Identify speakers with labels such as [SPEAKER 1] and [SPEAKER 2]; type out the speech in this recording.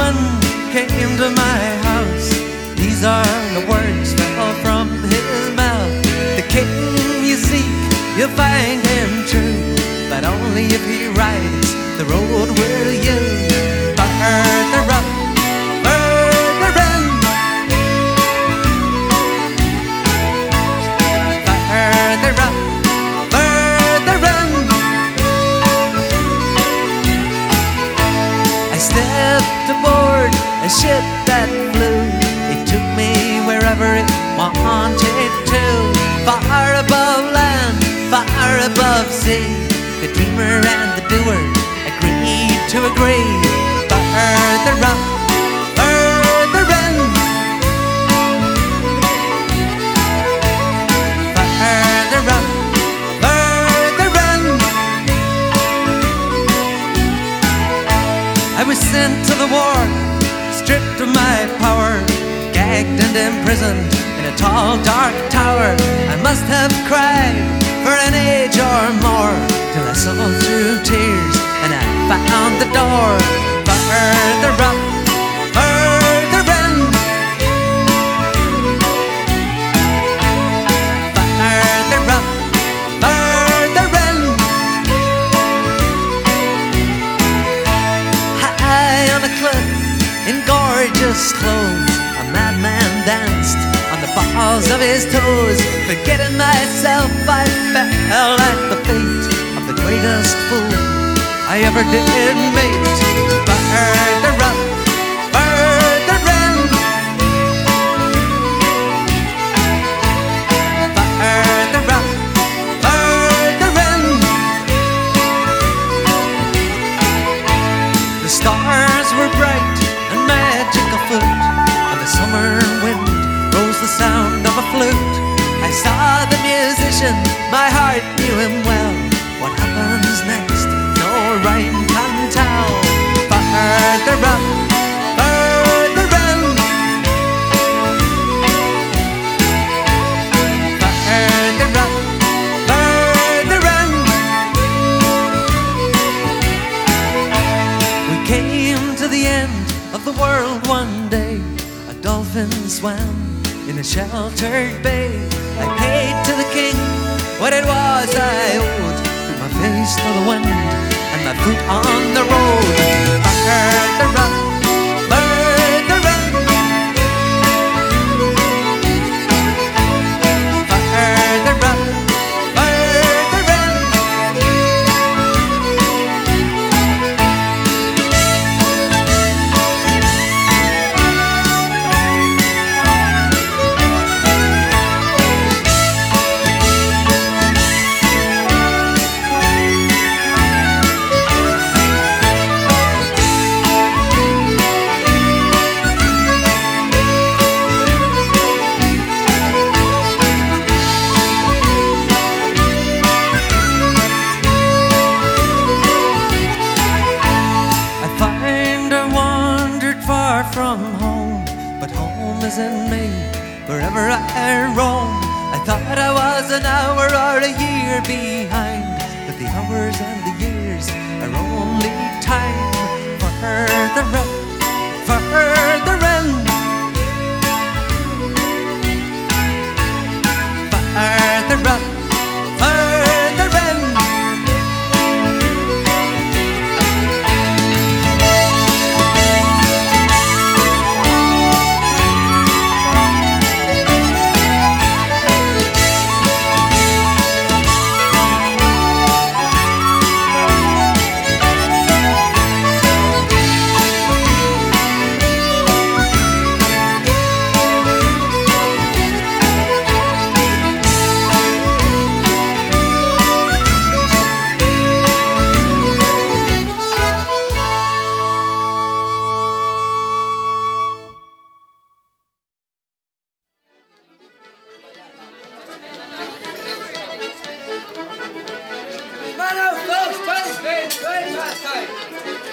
[SPEAKER 1] wind came to my house. These are the words fell from his mouth. The king you seek, you'll find him true, but only if he rides the road with you. Further up, further in, further up, further in. I stepped aboard a ship that flew. It took me wherever it wanted to. Far above land, far above sea. The dreamer and the doer agreed to agree. Further up, further in, further up, further in. I was sent to the war, stripped of my power, gagged and imprisoned in a tall dark tower. I must have cried for an age or more, till I saw through tears and I found the door. Further up, further in, further up, further in. High on a cliff in gorgeous clothes, a madman danced on the balls of his toes. Forgetting myself, I fell at the feet of the greatest fool I ever did meet. Further up, further in, further up, further in. The stars were bright and magic afoot, and the summer wind rose the sound of a flute. I saw the musician, my heart knew him well. What happens next, no rhyme can tell. Further up, further in, further up, further in. We came to the end of the world one day. A dolphin swam in a sheltered bay. I paid to the king what it was I owed, put my face to the wind and my foot on the road. Further up, further in, further up, further in. From home, but home is in me wherever I roam. I thought I was an hour or a year behind, but the hours and the years are only time. Further up, further in, further up, further in.
[SPEAKER 2] Man, folks, 20 spins, 20 past time.